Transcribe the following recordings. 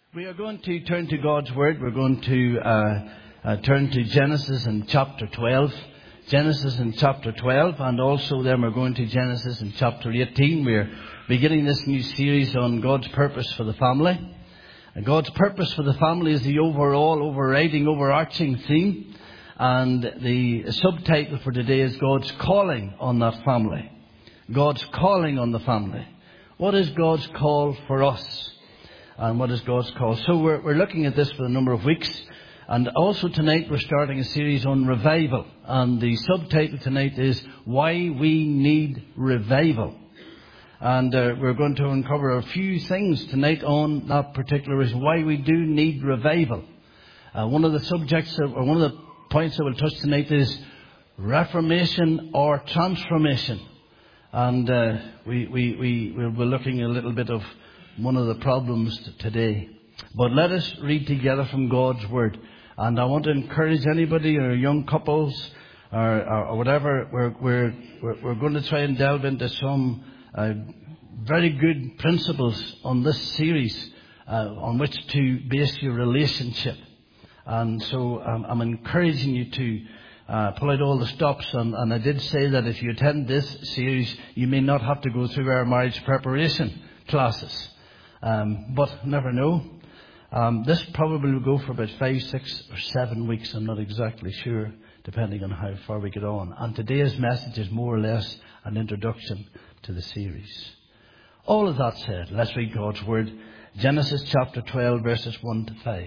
We are going to turn to God's Word. We're going to turn to Genesis in chapter 12. Genesis in chapter 12, and also then we're going to Genesis in chapter 18. We're beginning this new series on God's purpose for the family. And God's purpose for the family is the overall, overriding, overarching theme. And the subtitle for today is God's calling on that family. God's calling on the family. What is God's call for us? And what is God's call? So we're looking at this for a number of weeks. And also tonight we're starting a series on revival. And the subtitle tonight is Why We Need Revival. And we're going to uncover a few things tonight on that particular reason. Why we do need revival. One of the subjects, or one of the points that we'll touch tonight is reformation or transformation. And we'll be looking a little bit of one of the problems today. But let us read together from God's Word. And I want to encourage anybody or young couples or whatever. We're going to try and delve into some very good principles on this series on which to base your relationship. And so I'm encouraging you to pull out all the stops. And I did say that if you attend this series, you may not have to go through our marriage preparation classes. But never know. This probably will go for about 5, 6 or 7 weeks. I'm not exactly sure, depending on how far we get on. And today's message is more or less an introduction to the series. All of that said, let's read God's Word. Genesis chapter 12, verses 1 to 5.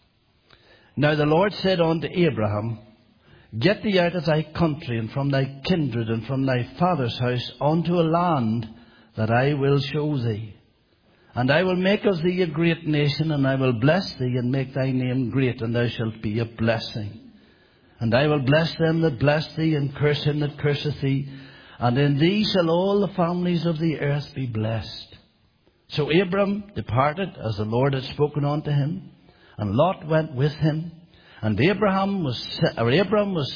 Now the Lord said unto Abraham, Get thee out of thy country and from thy kindred and from thy father's house unto a land that I will show thee. And I will make of thee a great nation, and I will bless thee, and make thy name great, and thou shalt be a blessing. And I will bless them that bless thee, and curse him that curseth thee. And in thee shall all the families of the earth be blessed. So Abram departed, as the Lord had spoken unto him, and Lot went with him. And Abram was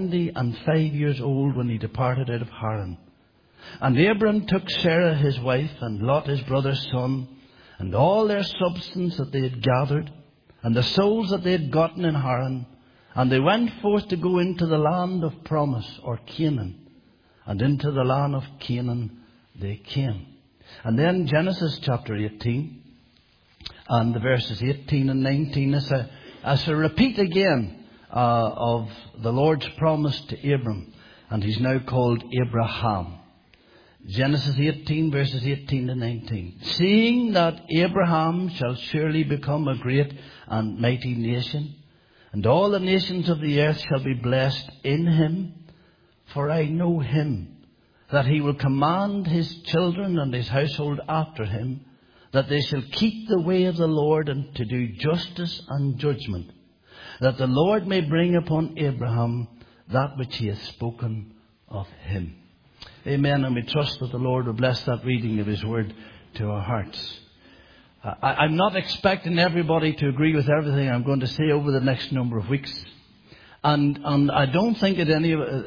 75 years old when he departed out of Haran. And Abram took Sarah his wife, and Lot his brother's son, and all their substance that they had gathered, and the souls that they had gotten in Haran, and they went forth to go into the land of promise, or Canaan. And into the land of Canaan they came. And then Genesis chapter 18, and the verses 18 and 19 as a repeat again of the Lord's promise to Abram. And he's now called Abraham. Genesis 18, verses 18 to 19. Seeing that Abraham shall surely become a great and mighty nation, and all the nations of the earth shall be blessed in him, for I know him, that he will command his children and his household after him, that they shall keep the way of the Lord, and to do justice and judgment, that the Lord may bring upon Abraham that which he hath spoken of him. Amen. And we trust that the Lord will bless that reading of his word to our hearts. I'm not expecting everybody to agree with everything I'm going to say over the next number of weeks. And I don't think that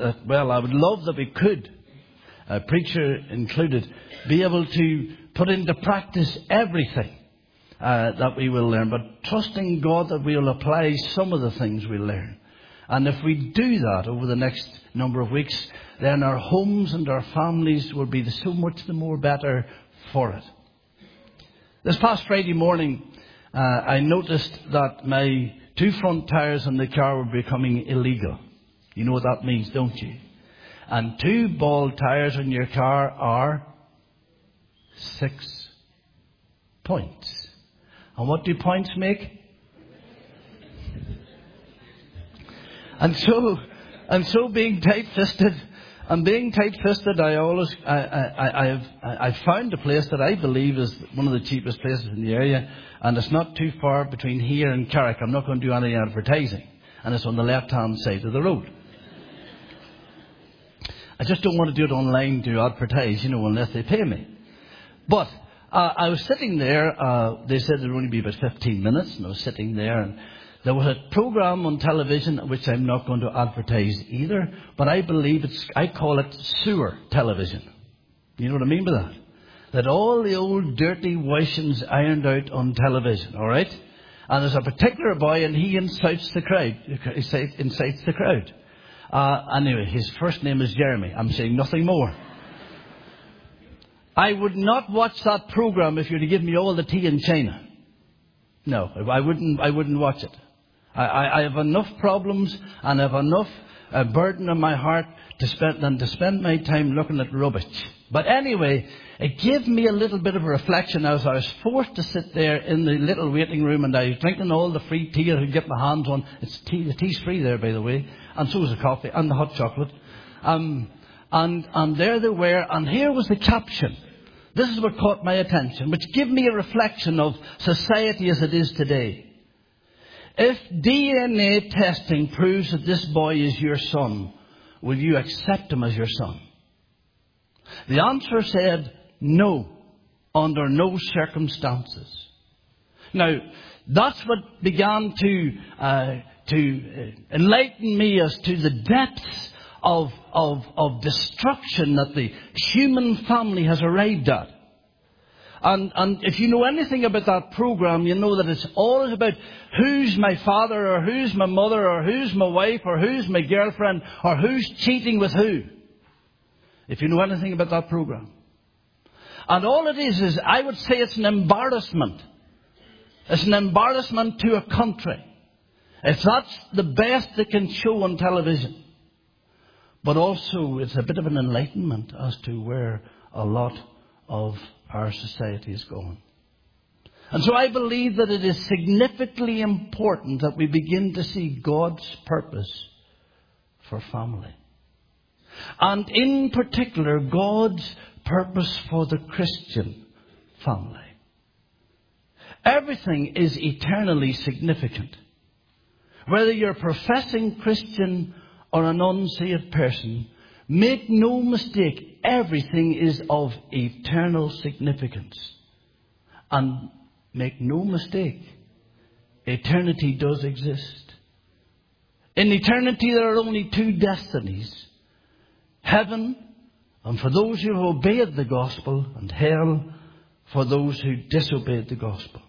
I would love that we could, preacher included, be able to put into practice everything that we will learn. But trusting God that we'll apply some of the things we learn. And if we do that over the next number of weeks, then our homes and our families will be so much the more better for it. This past Friday morning, I noticed that my 2 front tyres on the car were becoming illegal. You know what that means, don't you? And 2 bald tyres on your car are 6 points. And what do points make? And so being tight-fisted, I found a place that I believe is one of the cheapest places in the area, and it's not too far between here and Carrick. I'm not going to do any advertising, and it's on the left-hand side of the road. I just don't want to do it online to advertise, unless they pay me. But I was sitting there. They said it would only be about 15 minutes, and I was sitting there, and there was a program on television which I'm not going to advertise either, but I call it sewer television. You know what I mean by that? That all the old dirty washings ironed out on television, all right? And there's a particular boy, and he incites the crowd. Incites the crowd. Anyway, his first name is Jeremy. I'm saying nothing more. I would not watch that program if you were to give me all the tea in China. No, I wouldn't watch it. I have enough problems and I have enough burden on my heart to spend my time looking at rubbish. But anyway, it gave me a little bit of a reflection as I was forced to sit there in the little waiting room, and I was drinking all the free tea I could get my hands on. It's tea. The tea's free there, by the way, and so is the coffee and the hot chocolate. And there they were, and here was the caption. This is what caught my attention, which gave me a reflection of society as it is today. If DNA testing proves that this boy is your son, will you accept him as your son? The answer said no, under no circumstances. Now, that's what began to enlighten me as to the depths of destruction that the human family has arrived at. And if you know anything about that program, you know that it's always about who's my father, or who's my mother, or who's my wife, or who's my girlfriend, or who's cheating with who. If you know anything about that program. And all it is I would say it's an embarrassment. It's an embarrassment to a country, if that's the best they can show on television. But also it's a bit of an enlightenment as to where a lot of our society is going. And so I believe that it is significantly important that we begin to see God's purpose for family. And in particular, God's purpose for the Christian family. Everything is eternally significant. Whether you're a professing Christian or an unsaved person, make no mistake, everything is of eternal significance. And make no mistake, eternity does exist. In eternity there are only two destinies. Heaven, and for those who have obeyed the gospel, and hell for those who disobeyed the gospel.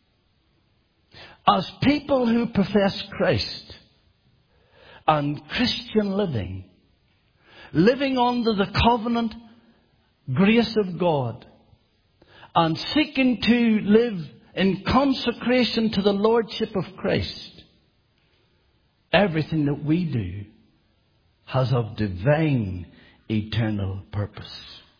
As people who profess Christ and Christian living under the covenant grace of God, and seeking to live in consecration to the Lordship of Christ, everything that we do has of divine eternal purpose.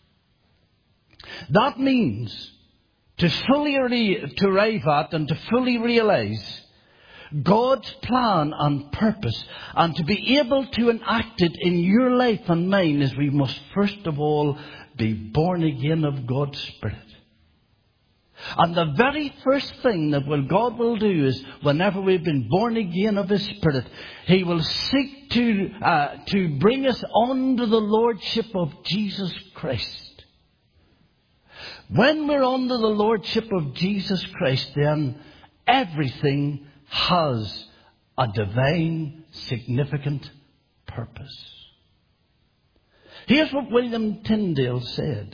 That means to fully arrive at and to fully realize God's plan and purpose, and to be able to enact it in your life and mine, is we must first of all be born again of God's Spirit. And the very first thing that God will do is, whenever we've been born again of His Spirit, He will seek to bring us under the Lordship of Jesus Christ. When we're under the Lordship of Jesus Christ, then everything has a divine, significant purpose. Here's what William Tyndale said.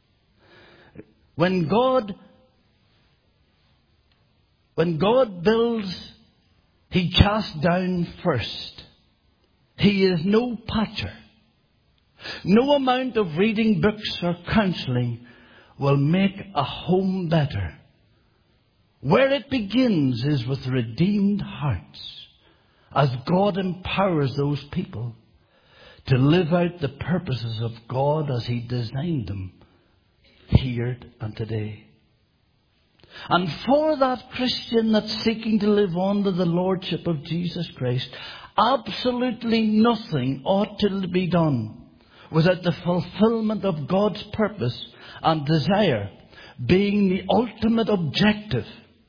When God builds, He casts down first. He is no patcher. No amount of reading books or counselling will make a home better. Where it begins is with redeemed hearts, as God empowers those people to live out the purposes of God as He designed them here and today. And for that Christian that's seeking to live under the Lordship of Jesus Christ, absolutely nothing ought to be done without the fulfillment of God's purpose and desire being the ultimate objective.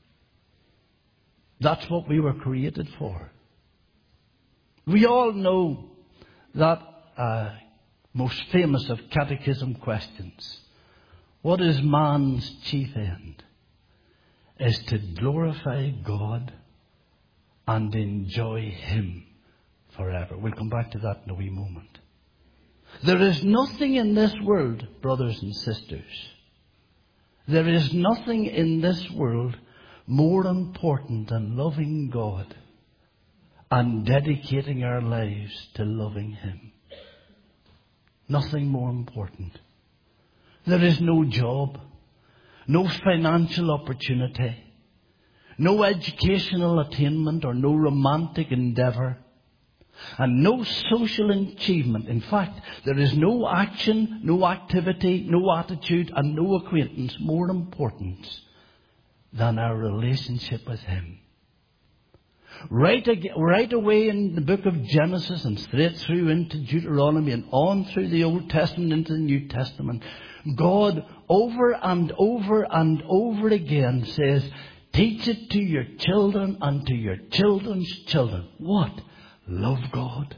That's what we were created for. We all know that most famous of catechism questions. What is man's chief end? Is to glorify God and enjoy Him forever. We'll come back to that in a wee moment. There is nothing in this world, brothers and sisters, there is nothing in this world more important than loving God and dedicating our lives to loving Him. Nothing more important. There is no job, no financial opportunity, no educational attainment or no romantic endeavour, and no social achievement. In fact, there is no action, no activity, no attitude and no acquaintance more important than our relationship with Him. Right away in the book of Genesis and straight through into Deuteronomy and on through the Old Testament into the New Testament, God over and over and over again says, teach it to your children and to your children's children. What? Love God.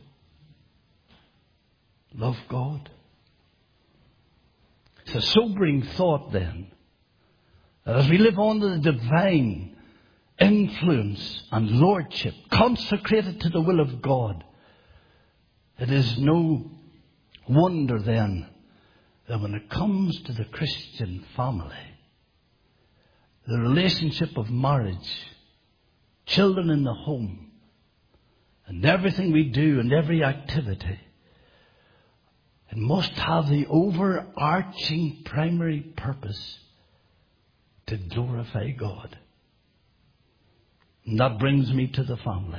Love God. It's a sobering thought then, that as we live under the divine influence and lordship consecrated to the will of God, it is no wonder then that when it comes to the Christian family, the relationship of marriage, children in the home, and everything we do and every activity, it must have the overarching primary purpose to glorify God. And that brings me to the family.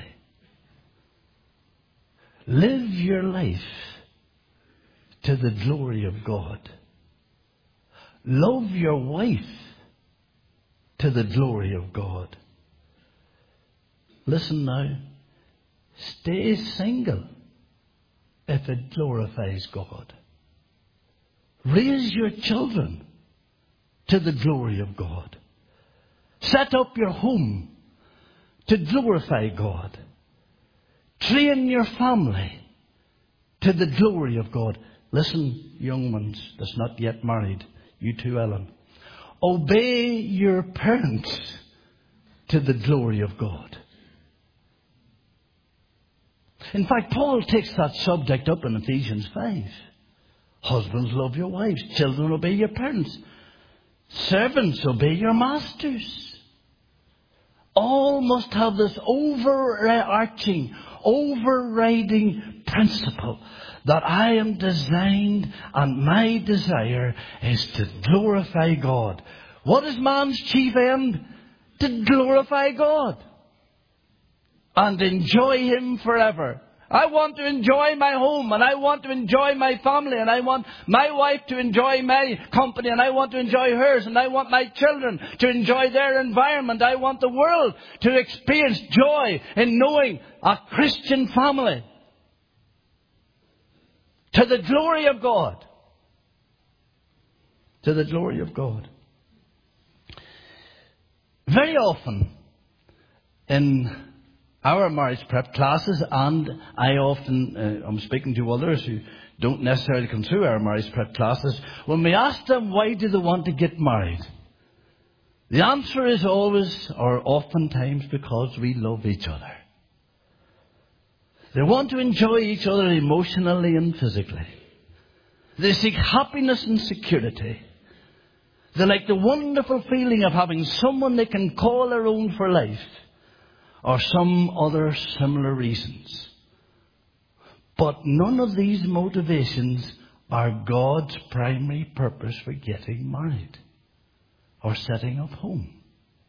Live your life to the glory of God. Love your wife to the glory of God. Listen now. Stay single if it glorifies God. Raise your children to the glory of God. Set up your home to glorify God. Train your family to the glory of God. Listen, young ones that's not yet married, you too, Ellen. Obey your parents to the glory of God. In fact, Paul takes that subject up in Ephesians 5. Husbands, love your wives. Children, obey your parents. Servants, obey your masters. All must have this overarching, overriding principle that I am designed and my desire is to glorify God. What is man's chief end? To glorify God and enjoy Him forever. I want to enjoy my home, and I want to enjoy my family, and I want my wife to enjoy my company, and I want to enjoy hers, and I want my children to enjoy their environment. I want the world to experience joy in knowing a Christian family. To the glory of God. To the glory of God. Very often in our marriage prep classes, and I often, I'm speaking to others who don't necessarily come through our marriage prep classes, when we ask them why do they want to get married, the answer is always, or oftentimes, because we love each other. They want to enjoy each other emotionally and physically. They seek happiness and security. They like the wonderful feeling of having someone they can call their own for life, or some other similar reasons. But none of these motivations are God's primary purpose for getting married or setting up home.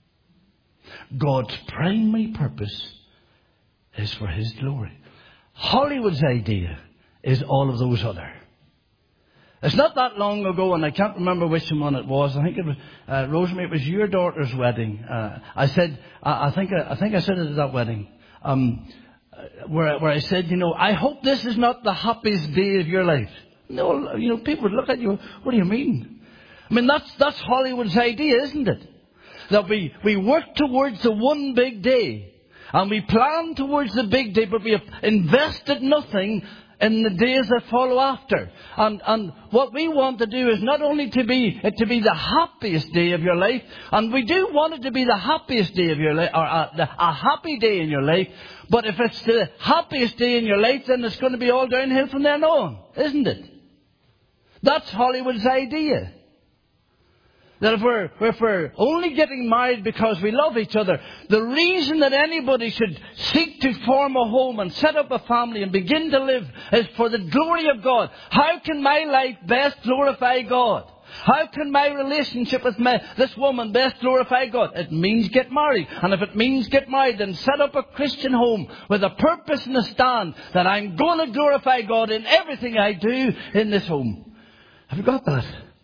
God's primary purpose is for His glory. Hollywood's idea is all of those other. It's not that long ago, and I can't remember which one it was. I think it was, Rosemary, it was your daughter's wedding. I think I said it at that wedding, where I said, I hope this is not the happiest day of your life. No, people would look at you, what do you mean? I mean, that's Hollywood's idea, isn't it? That we work towards the one big day, and we plan towards the big day, but we have invested nothing in the days that follow after. And what we want to do is not only to be the happiest day of your life, and we do want it to be the happiest day of your life, or a happy day in your life, but if it's the happiest day in your life, then it's going to be all downhill from then on, isn't it? That's Hollywood's idea. That if we're only getting married because we love each other, the reason that anybody should seek to form a home and set up a family and begin to live is for the glory of God. How can my life best glorify God? How can my relationship with this woman best glorify God? It means get married. And if it means get married, then set up a Christian home with a purpose and a stand that I'm going to glorify God in everything I do in this home. Have you got that?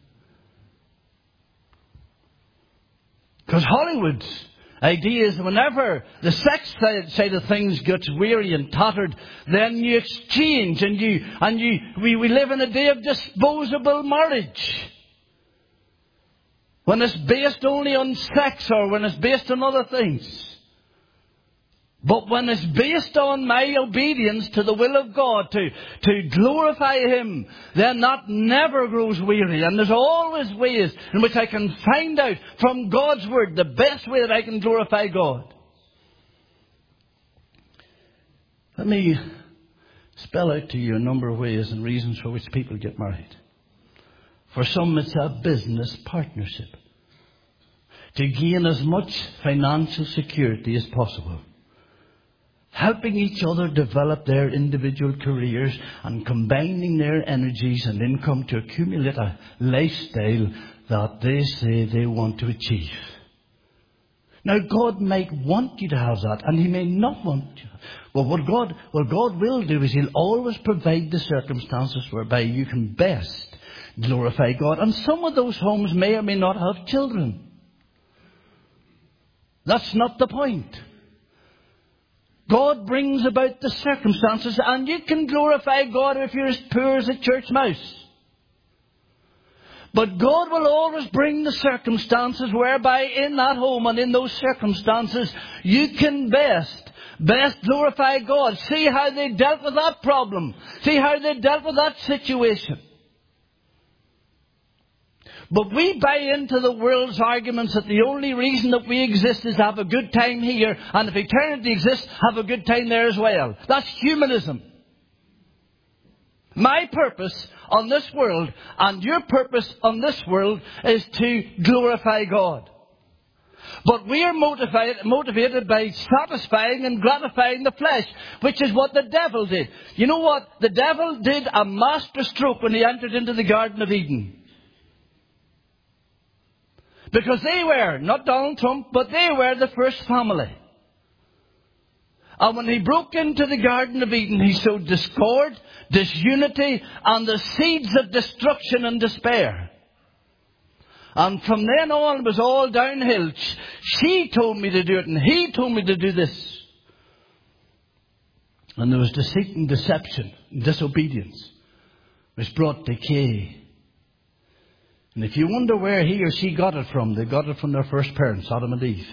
Because Hollywood's idea is whenever the sex side of things gets weary and tattered, then you exchange and we live in a day of disposable marriage. When it's based only on sex or when it's based on other things. But when it's based on my obedience to the will of God, to glorify Him, then that never grows weary. And there's always ways in which I can find out from God's Word the best way that I can glorify God. Let me spell out to you a number of ways and reasons for which people get married. For some, it's a business partnership. To gain as much financial security as possible. Helping each other develop their individual careers and combining their energies and income to accumulate a lifestyle that they say they want to achieve. Now, God might want you to have that, and He may not want you. But what God will do is He'll always provide the circumstances whereby you can best glorify God. And some of those homes may or may not have children. That's not the point. God brings about the circumstances, and you can glorify God if you're as poor as a church mouse. But God will always bring the circumstances whereby in that home and in those circumstances you can best glorify God. See how they dealt with that problem. See how they dealt with that situation. But we buy into the world's arguments that the only reason that we exist is to have a good time here, and if eternity exists, have a good time there as well. That's humanism. My purpose on this world and your purpose on this world is to glorify God. But we are motivated by satisfying and gratifying the flesh, which is what the devil did. You know what? The devil did a master stroke when he entered into the Garden of Eden. Because they were, not Donald Trump, but they were the first family. And when he broke into the Garden of Eden, he sowed discord, disunity, and the seeds of destruction and despair. And from then on, it was all downhill. She told me to do it, and he told me to do this. And there was deceit and deception, and disobedience, which brought decay. And if you wonder where he or she got it from, they got it from their first parents, Adam and Eve.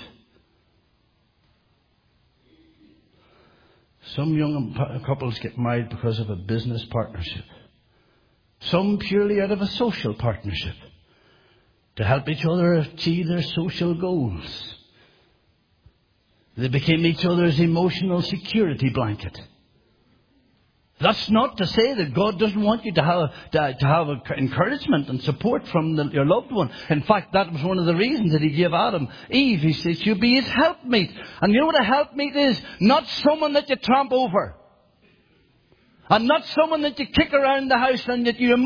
Some young couples get married because of a business partnership. Some purely out of a social partnership. To help each other achieve their social goals. They became each other's emotional security blanket. That's not to say that God doesn't want you to have encouragement and support from your loved one. In fact, that was one of the reasons that He gave Adam Eve. He says, you'll be his helpmeet. And you know what a helpmeet is? Not someone that you tramp over. And not someone that you kick around the house and that you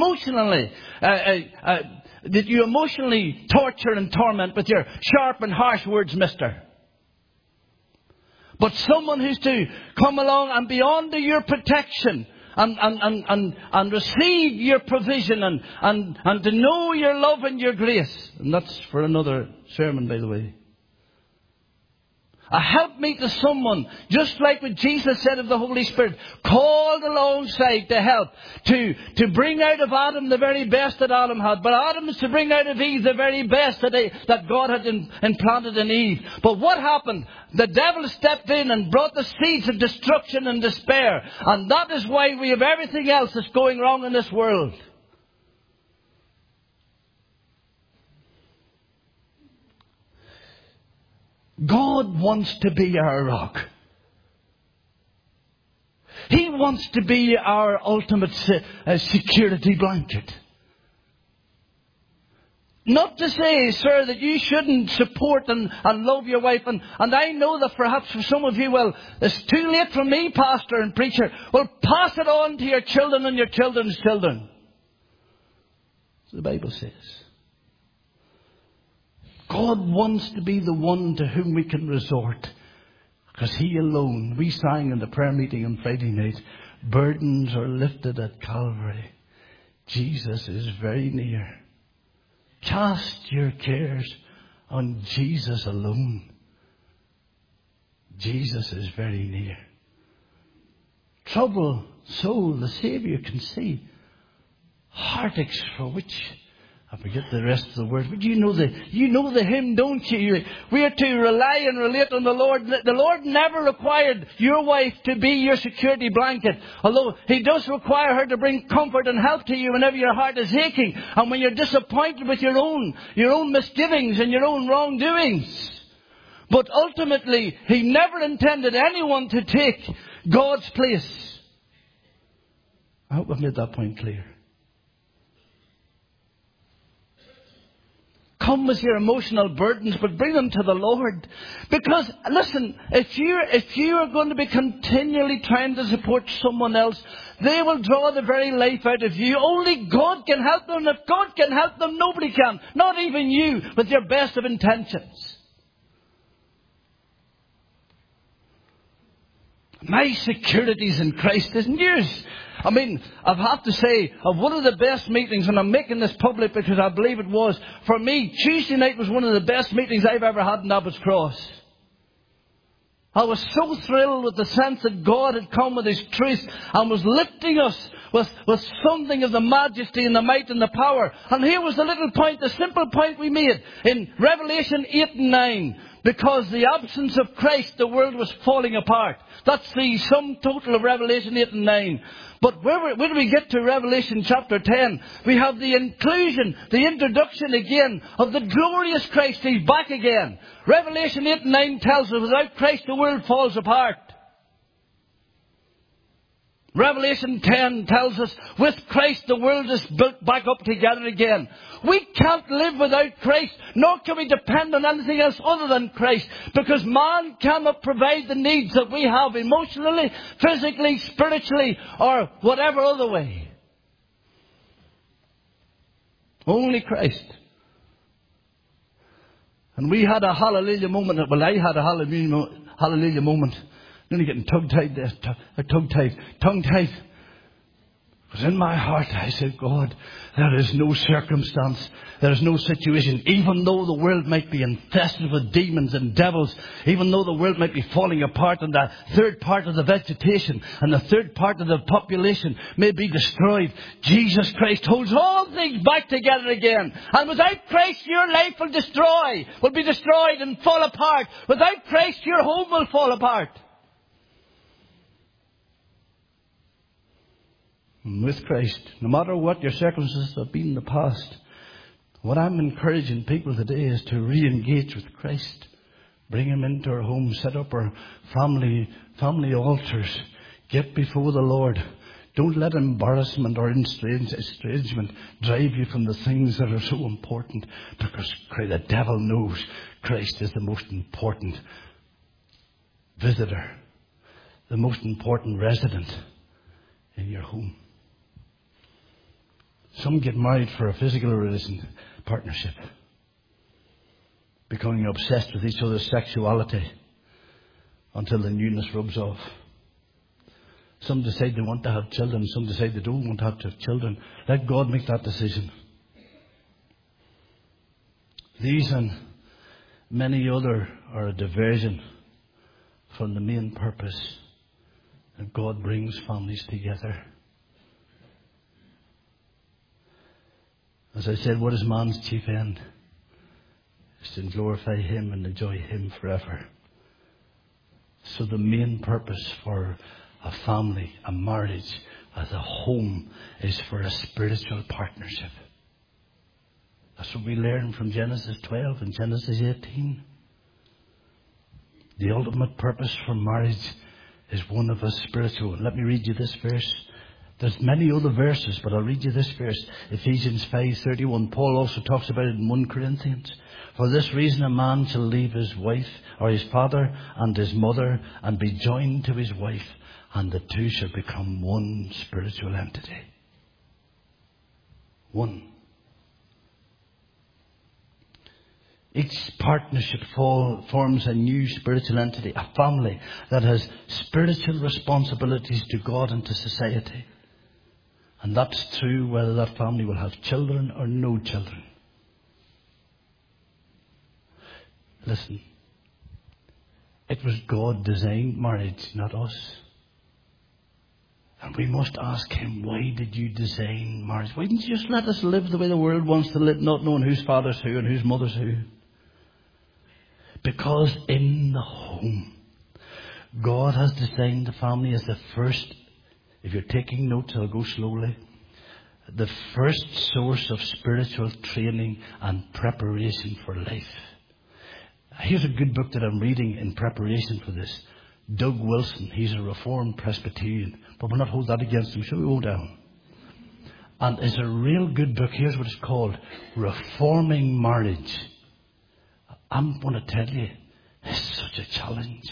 emotionally torture and torment with your sharp and harsh words, mister. But someone who's to come along and be under your protection and receive your provision and to know your love and your grace. And that's for another sermon, by the way. A helpmeet to someone, just like what Jesus said of the Holy Spirit, called alongside to help, to bring out of Adam the very best that Adam had. But Adam is to bring out of Eve the very best that God had implanted in Eve. But what happened? The devil stepped in and brought the seeds of destruction and despair. And that is why we have everything else that's going wrong in this world. God wants to be our rock. He wants to be our ultimate security blanket. Not to say, sir, that you shouldn't support and love your wife. And I know that perhaps for some of you, well, it's too late for me, pastor and preacher. Well, pass it on to your children and your children's children. So the Bible says. God wants to be the one to whom we can resort. Because He alone, we sang in the prayer meeting on Friday night, burdens are lifted at Calvary. Jesus is very near. Cast your cares on Jesus alone. Jesus is very near. Trouble, soul, the Saviour can see. Heartaches for which, I forget the rest of the word, but you know the hymn, don't you? We are to rely and relate on the Lord. The Lord never required your wife to be your security blanket. Although He does require her to bring comfort and help to you whenever your heart is aching. And when you're disappointed with your own misgivings and your own wrongdoings. But ultimately, He never intended anyone to take God's place. I hope I've made that point clear. Come with your emotional burdens, but bring them to the Lord. Because, listen, if you are going to be continually trying to support someone else, they will draw the very life out of you. Only God can help them. If God can help them, nobody can. Not even you, with your best of intentions. My security is in Christ, isn't yours? I mean, I have to say, of one of the best meetings, and I'm making this public because I believe it was, for me, Tuesday night was one of the best meetings I've ever had in Abbott's Cross. I was so thrilled with the sense that God had come with His truth and was lifting us with something of the majesty and the might and the power. And here was the little point, the simple point we made in Revelation 8 and 9. Because the absence of Christ, the world was falling apart. That's the sum total of Revelation 8 and 9. But when we get to Revelation chapter 10, we have the inclusion, the introduction again of the glorious Christ. He's back again. Revelation 8 and 9 tells us without Christ the world falls apart. Revelation 10 tells us with Christ the world is built back up together again. We can't live without Christ, nor can we depend on anything else other than Christ, because man cannot provide the needs that we have emotionally, physically, spiritually, or whatever other way. Only Christ. And we had a hallelujah moment. Well, I had a hallelujah moment. Nearly getting tongue-tied. Because in my heart I said, God, there is no circumstance, there is no situation, even though the world might be infested with demons and devils, even though the world might be falling apart and the third part of the vegetation and the third part of the population may be destroyed, Jesus Christ holds all things back together again. And without Christ, your life will be destroyed and fall apart. Without Christ, your home will fall apart. With Christ, no matter what your circumstances have been in the past, what I'm encouraging people today is to re-engage with Christ. Bring Him into our home, set up our family altars, get before the Lord. Don't let embarrassment or estrangement drive you from the things that are so important, because the devil knows Christ is the most important visitor, the most important resident in your home. Some get married for a physical partnership, becoming obsessed with each other's sexuality until the newness rubs off. Some decide they want to have children, some decide they don't want to have children. Let God make that decision. These and many other are a diversion from the main purpose that God brings families together. As I said, what is man's chief end? It's to glorify Him and enjoy Him forever. So the main purpose for a family, a marriage, as a home, is for a spiritual partnership. That's what we learn from Genesis 12 and Genesis 18. The ultimate purpose for marriage is one of a spiritual. Let me read you this verse. There's many other verses, but I'll read you this verse. Ephesians 5:31. Paul also talks about it in 1 Corinthians. For this reason a man shall leave his wife or his father and his mother and be joined to his wife, and the two shall become one spiritual entity. One. Each partnership forms a new spiritual entity, a family that has spiritual responsibilities to God and to society. And that's true whether that family will have children or no children. Listen, it was God designed marriage, not us. And we must ask Him, why did you design marriage? Why didn't you just let us live the way the world wants to live, not knowing whose father's who and whose mother's who? Because in the home, God has designed the family as the first, if you're taking notes, I'll go slowly, the first source of spiritual training and preparation for life. Here's a good book that I'm reading in preparation for this. Doug Wilson, he's a Reformed Presbyterian, but we'll not hold that against him, so we won't down. And it's a real good book. Here's what it's called, Reforming Marriage. I'm going to tell you, it's such a challenge.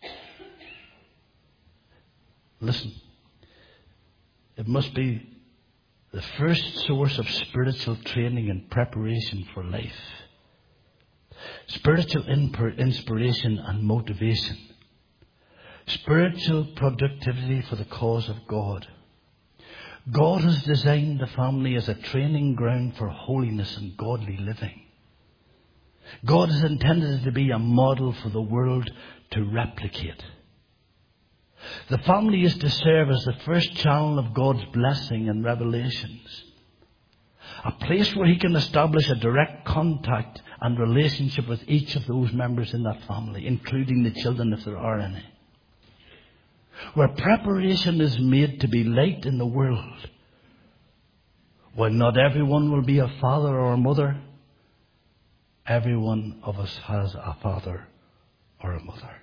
Listen, it must be the first source of spiritual training and preparation for life. Spiritual inspiration and motivation. Spiritual productivity for the cause of God. God has designed the family as a training ground for holiness and godly living. God has intended it to be a model for the world to replicate. The family is to serve as the first channel of God's blessing and revelations. A place where He can establish a direct contact and relationship with each of those members in that family, including the children if there are any. Where preparation is made to be light in the world. While not everyone will be a father or a mother, every one of us has a father or a mother.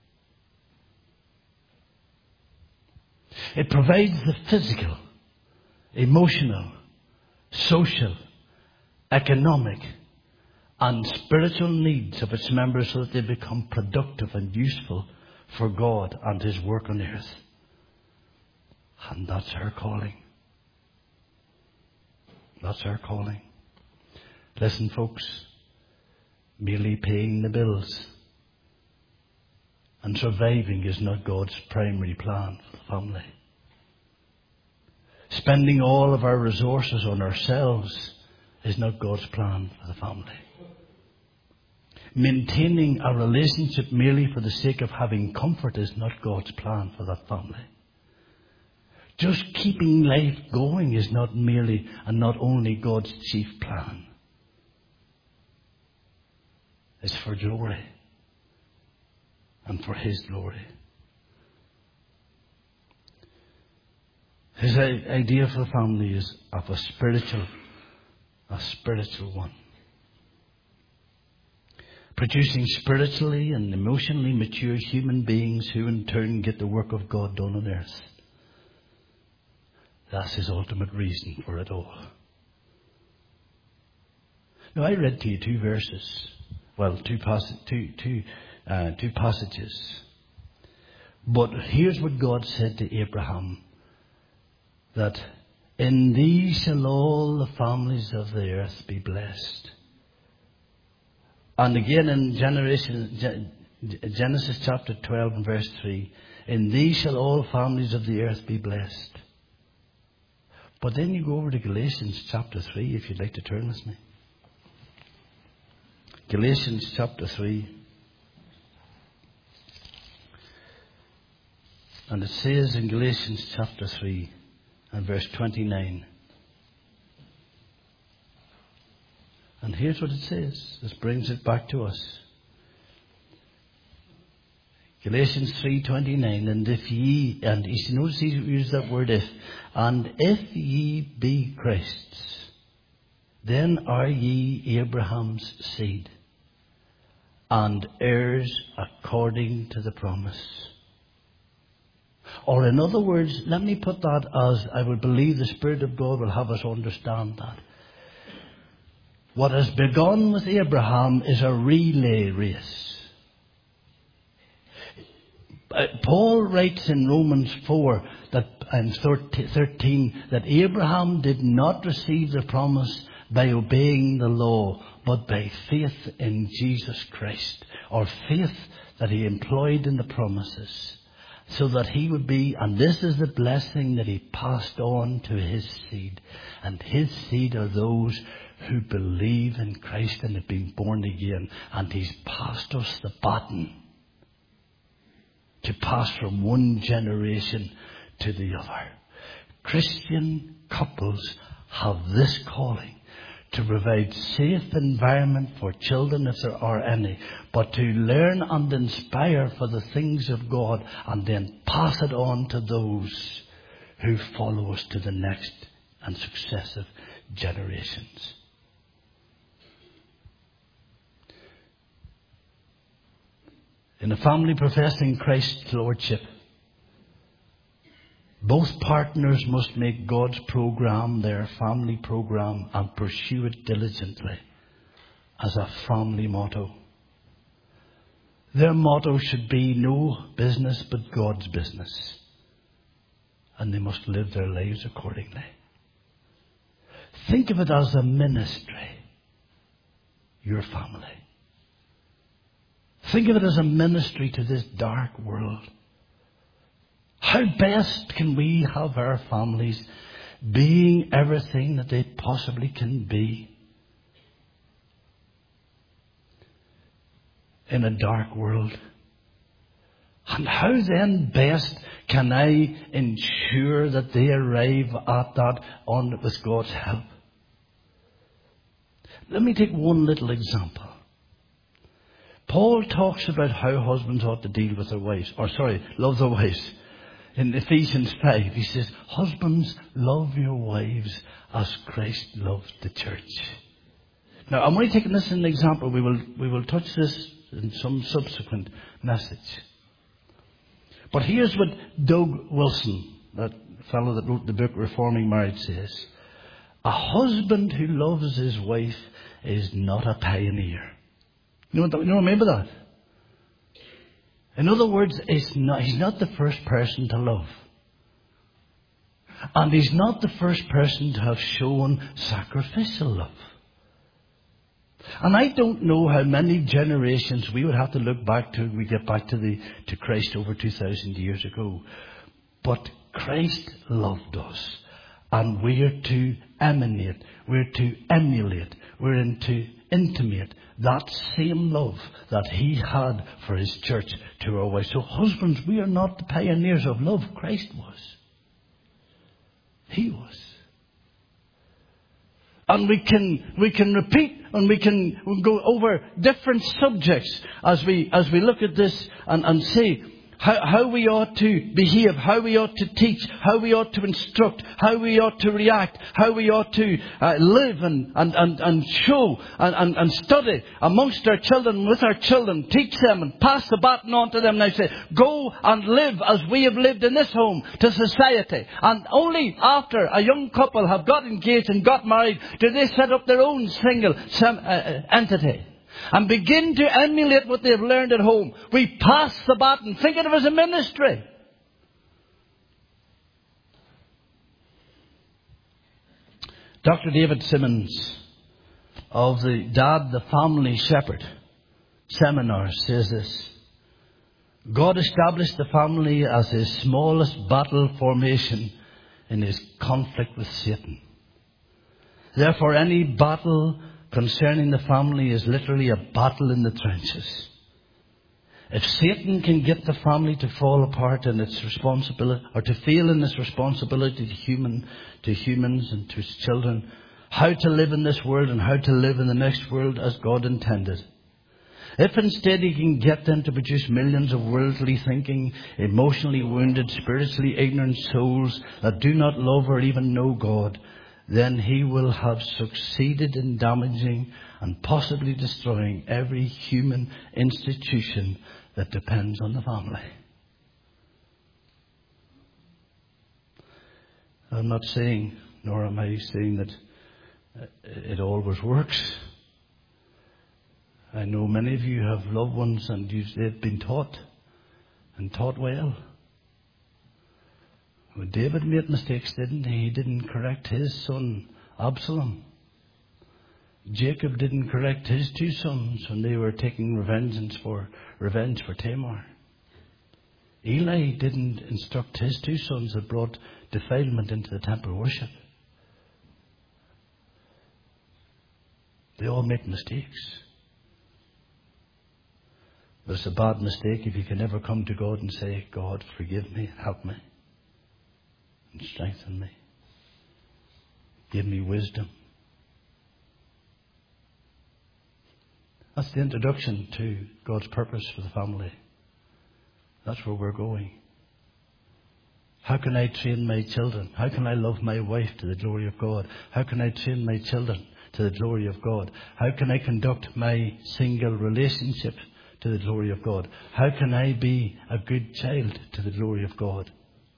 It provides the physical, emotional, social, economic, and spiritual needs of its members so that they become productive and useful for God and His work on earth. And that's our calling. That's our calling. Listen, folks, merely paying the bills and surviving is not God's primary plan for the family. Spending all of our resources on ourselves is not God's plan for the family. Maintaining a relationship merely for the sake of having comfort is not God's plan for that family. Just keeping life going is not merely and not only God's chief plan. It's for glory and for His glory. His idea for the family is of a spiritual one. Producing spiritually and emotionally mature human beings who in turn get the work of God done on earth. That's His ultimate reason for it all. Now I read to you two verses. Well, two passages. But here's what God said to Abraham. That in thee shall all the families of the earth be blessed. And again in Genesis chapter 12 and verse 3. In thee shall all families of the earth be blessed. But then you go over to Galatians chapter 3 if you'd like to turn with me. Galatians chapter 3. And it says in Galatians chapter 3 and verse 29. And here's what it says. This brings it back to us. Galatians 3:29. And if ye, and you notice he used that word if. And if ye be Christ's, then are ye Abraham's seed, and heirs according to the promise. Or in other words, let me put that as I would believe the Spirit of God will have us understand that. What has begun with Abraham is a relay race. Paul writes in Romans 4 and 13 that Abraham did not receive the promise by obeying the law, but by faith in Jesus Christ, or faith that he employed in the promises, so that he would be, and this is the blessing that he passed on to his seed. And his seed are those who believe in Christ and have been born again. And he's passed us the baton to pass from one generation to the other. Christian couples have this calling to provide safe environment for children if there are any, but to learn and inspire for the things of God and then pass it on to those who follow us to the next and successive generations. In a family professing Christ's Lordship, both partners must make God's program their family program and pursue it diligently as a family motto. Their motto should be no business but God's business, and they must live their lives accordingly. Think of it as a ministry, your family. Think of it as a ministry to this dark world. How best can we have our families being everything that they possibly can be in a dark world? And how then best can I ensure that they arrive at that with God's help? Let me take one little example. Paul talks about how husbands ought to deal with their wives, love their wives. In Ephesians 5, he says, husbands, love your wives as Christ loved the church. Now, I'm only taking this as an example. We will touch this in some subsequent message. But here's what Doug Wilson, that fellow that wrote the book Reforming Marriage, says. A husband who loves his wife is not a pioneer. You remember that? In other words, he's not the first person to love. And he's not the first person to have shown sacrificial love. And I don't know how many generations we would have to look back to when we get back to Christ over 2,000 years ago. But Christ loved us. And we're to emanate, we're to emulate, we're to intimate that same love that he had for his church to our wives. So husbands, we are not the pioneers of love. Christ was. He was. And we can repeat and we can go over different subjects as we look at this and say how we ought to behave, how we ought to teach, how we ought to instruct, how we ought to react, how we ought to live and show and study amongst our children, with our children, teach them and pass the baton on to them. Now say, go and live as we have lived in this home to society. And only after a young couple have got engaged and got married do they set up their own single entity and begin to emulate what they've learned at home. We pass the baton. Think of it as a ministry. Dr. David Simmons of the Dad the Family Shepherd seminar says this. God established the family as his smallest battle formation in his conflict with Satan. Therefore, any battle concerning the family is literally a battle in the trenches. If Satan can get the family to fall apart in its responsibility, or to fail in its responsibility to humans and to its children, how to live in this world and how to live in the next world as God intended. If instead he can get them to produce millions of worldly thinking, emotionally wounded, spiritually ignorant souls that do not love or even know God, then he will have succeeded in damaging and possibly destroying every human institution that depends on the family. I'm not saying, nor am I saying that it always works. I know many of you have loved ones and they've been taught and taught well. Well, David made mistakes, didn't he? He didn't correct his son Absalom. Jacob didn't correct his two sons when they were taking revenge for Tamar. Eli didn't instruct his two sons that brought defilement into the temple worship. They all make mistakes. But it's a bad mistake if you can never come to God and say, God, forgive me, help me, and strengthen me. Give me wisdom. That's the introduction to God's purpose for the family. That's where we're going. How can I train my children? How can I love my wife to the glory of God? How can I train my children to the glory of God? How can I conduct my single relationship to the glory of God? How can I be a good child to the glory of God?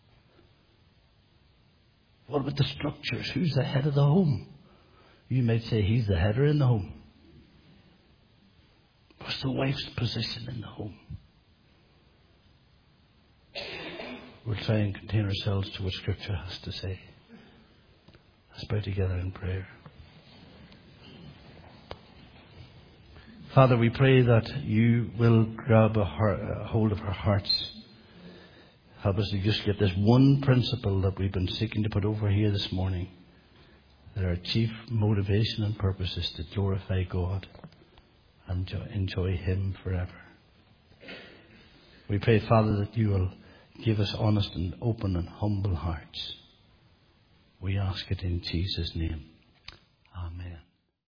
What about the structures? Who's the head of the home? You might say he's the header in the home. What's the wife's position in the home? We'll try and contain ourselves to what Scripture has to say. Let's pray together in prayer. Father, we pray that you will grab a hold of our hearts. Help us to just get this one principle that we've been seeking to put over here this morning. That our chief motivation and purpose is to glorify God and enjoy Him forever. We pray, Father, that you will give us honest and open and humble hearts. We ask it in Jesus' name. Amen.